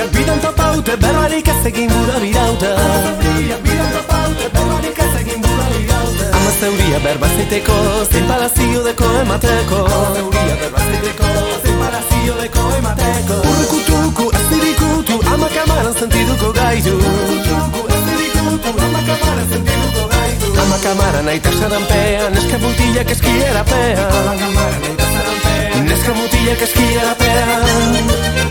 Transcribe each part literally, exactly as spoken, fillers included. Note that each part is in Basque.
Zauriak bidan topaute, berbarik ez egin bura biraute. Zauriak bidan topaute, berbarik ez egin bura biraute. Ama zauria berbazeiteko, zein palazio deko emateko. Zauria berbazeiteko, zein palazio deko emateko. Urrukutuku, ez dirikutu, ama kamaran sentiduko gaitu. Urrukutuku, ez dirikutu, ama kamaran sentiduko gaitu. Ama kamaran aita saranpean, neska mutilak eskierapea. Ama kamaran aita saranpean, neska mutilak eskierapea.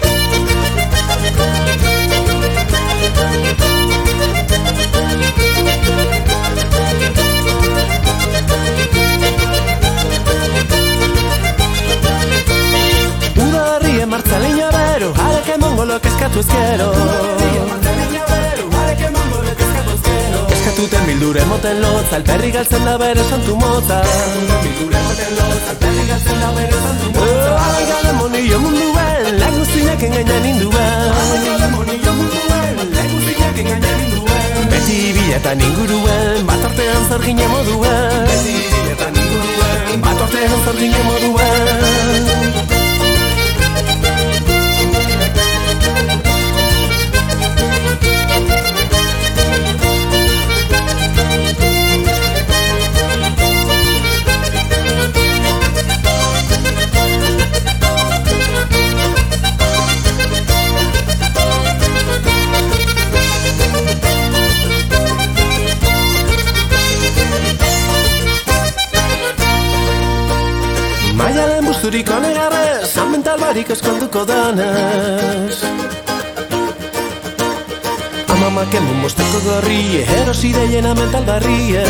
Udarrien martzaleina bero, harek emongolo eskatu ezkero. Udarrien martzaleina bero, harek emongolo eskatu ezkero. Eskatuten bildure moten lotza, alperri galtzen da bere santu motza. Eskatuten bildure moten lotza, alperri galtzen da bere santu motza. Alaga demonio munduen, lehen guztiak engainan induen. Alaga demonio munduen, lehen guztiak engainan induen. Beti biletan inguruen, bat artean zer gine moduen. Beti biletan inguruen, bat artean zer gine moduen. Maialen buzturiko negarrez, san mental barik eskonduko danez. Amamak emun mosteko gorrie, erosi deiena mental barrie.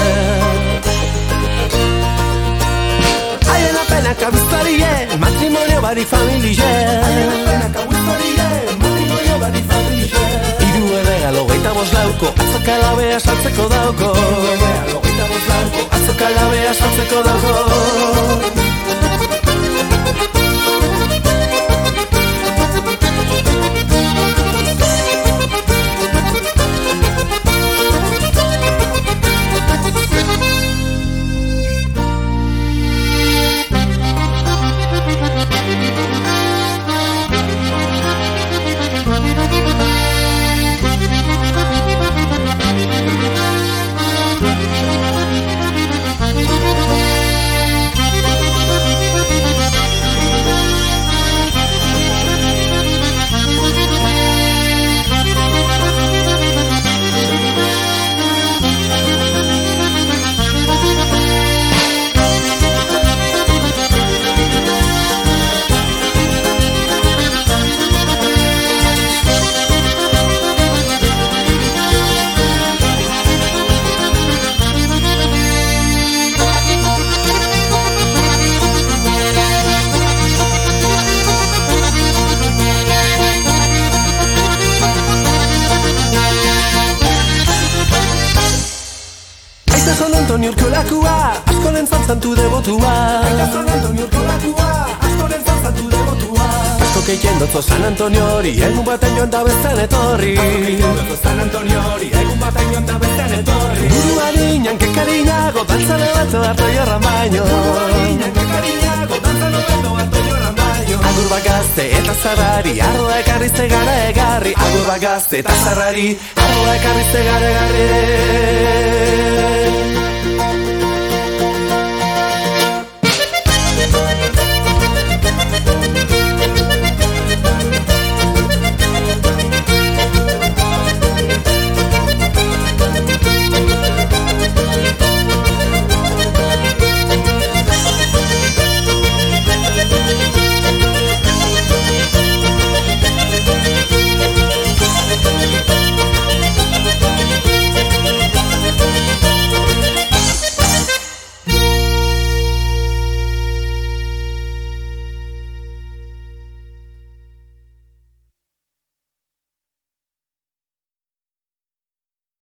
Haien apenak abuztarie, matrimonio bari familie. Haien apenak abuztarie, matrimonio bari familie. Iru erregalo geita bos lauko, atzok alabea saltzeko dauko. Iru erregalo geita bos lauko, atzok alabea saltzeko dauko. San Antonio urkolakua, asko lentzan zantu debotua. Aita San Antonio urkolakua, asko lentzan zantu debotua. Asko keiten dotzo San Antonio hori, egun baten joan da bezan etorri. Asko keiten dotzo San Antonio hori, egun baten joan da bezan etorri. Buru hariñan kekariñago, dantzan ebeto harto jorran baino. Buru hariñan kekariñago, dantzan ebeto harto jorran baino. Agur bagazte eta zarrari, arroa ekarrizte gara egarri. Agur bagazte eta zarrari, arroa ekarrizte gara egarri.